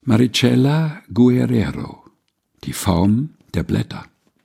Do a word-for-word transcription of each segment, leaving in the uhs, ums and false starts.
Maricela Guerrero, die Form der Blätter.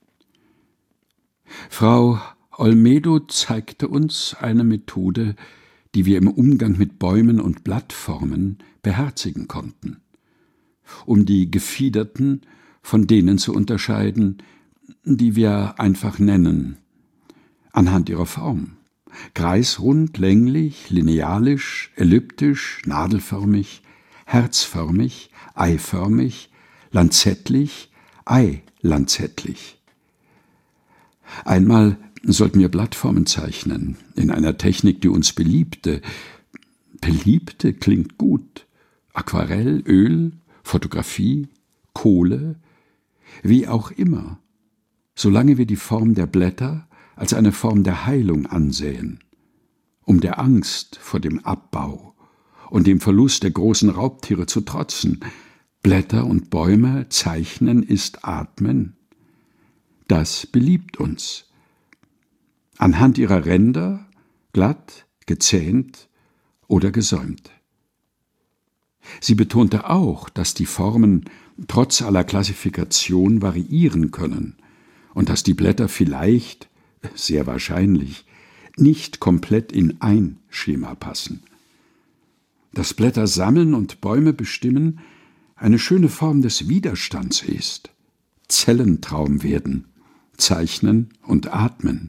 Frau Olmedo zeigte uns eine Methode, die wir im Umgang mit Bäumen und Blattformen beherzigen konnten, um die gefiederten von denen zu unterscheiden, die wir einfach nennen, anhand ihrer Form: kreisrund, länglich, linealisch, elliptisch, nadelförmig, herzförmig, eiförmig, lanzettlich, eilanzettlich. Einmal sollten wir Blattformen zeichnen, in einer Technik, die uns beliebte. Beliebte klingt gut. Aquarell, Öl, Fotografie, Kohle, wie auch immer, solange wir die Form der Blätter als eine Form der Heilung ansehen, um der Angst vor dem Abbau und dem Verlust der großen Raubtiere zu trotzen. Blätter und Bäume zeichnen ist Atmen. Das beliebt uns. Anhand ihrer Ränder, glatt, gezähnt oder gesäumt. Sie betonte auch, dass die Formen trotz aller Klassifikation variieren können und dass die Blätter vielleicht, sehr wahrscheinlich, nicht komplett in ein Schema passen. Dass Blätter sammeln und Bäume bestimmen eine schöne Form des Widerstands ist. Zellentraum werden, zeichnen und atmen.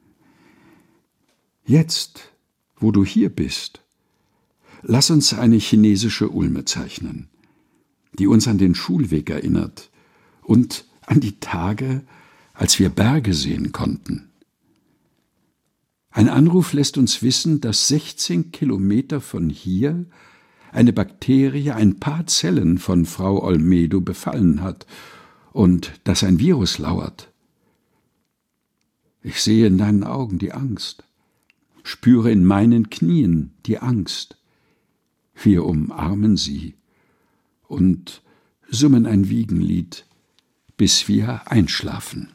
Jetzt, wo du hier bist, lass uns eine chinesische Ulme zeichnen, die uns an den Schulweg erinnert und an die Tage, als wir Berge sehen konnten. Ein Anruf lässt uns wissen, dass sechzehn Kilometer von hier eine Bakterie ein paar Zellen von Frau Olmedo befallen hat und dass ein Virus lauert. Ich sehe in deinen Augen die Angst, spüre in meinen Knien die Angst. Wir umarmen sie und summen ein Wiegenlied, bis wir einschlafen.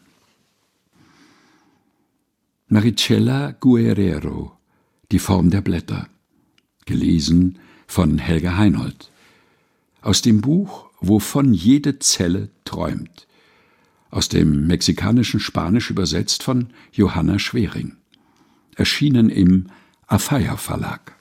Maricela Guerrero, die Form der Blätter. Gelesen von Helga Heinold. Aus dem Buch Wovon jede Zelle träumt. Aus dem mexikanischen Spanisch übersetzt von Johanna Schwering. Erschienen im Afeiha Verlag.